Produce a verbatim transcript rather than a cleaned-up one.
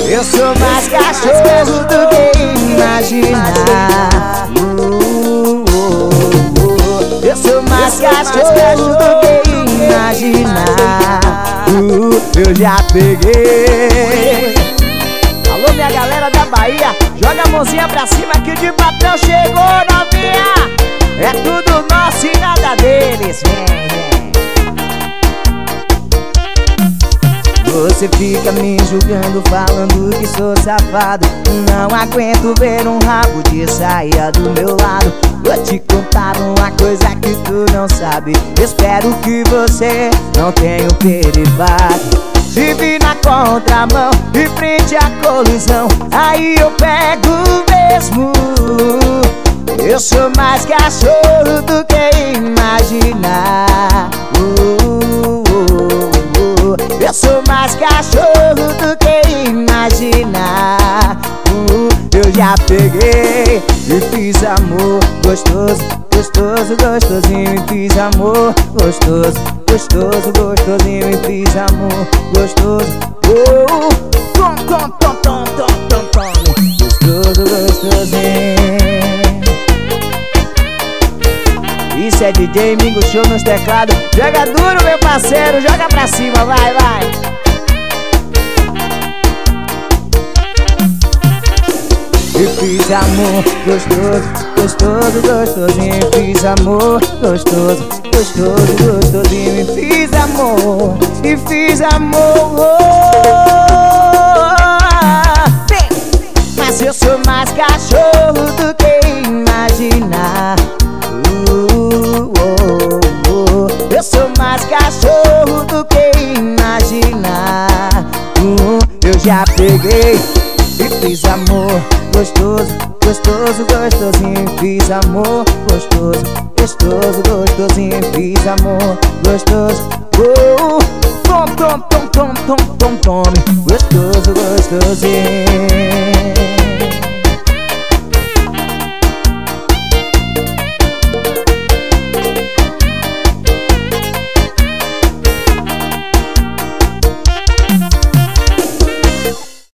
Eu sou mais cachorro do que imaginar. uh, uh, uh. Eu sou mais cachorro do que imaginar. uh, Eu já peguei. Alô, minha galera da Bahia, joga a mãozinha pra cima que o de patrão chegou, novinha. É tudo nosso e nada deles, vem, vem. Você fica me julgando, falando que sou safado. Não aguento ver um rabo de saia do meu lado. Vou te contar uma coisa que tu não sabe. Espero que você não tenha um peribado. Se vir na contramão, de frente à colisão, aí eu pego mesmo. Eu sou mais cachorro do que imaginar. uh, uh, uh, uh. Eu sou mais cachorro do que imaginar. uh, Eu já peguei e fiz amor gostoso, gostoso, gostosinho. E fiz amor gostoso, gostoso, gostosinho. E fiz amor gostoso. Oh, tom, tom, tom, tom, tom, tom, tom. Gostoso, gostosinho. Isso é D J Mingo Show nos teclados. Joga duro, meu parceiro, joga pra cima, vai, vai. E fiz amor gostoso, gostoso, gostosinho. E fiz amor gostoso, gostoso, gostosinho. E fiz amor, e fiz amor. Bem, mas eu sou mais cachorro do que imaginar. Eu sou mais cachorro do que imaginar. uh, Eu já peguei e fiz amor gostoso, gostoso, gostosinho. Fiz amor gostoso, gostoso, gostosinho. Fiz amor gostoso. Oh, tom, tom, tom, tom, tom, tom, tom. Gostoso, gostosinho.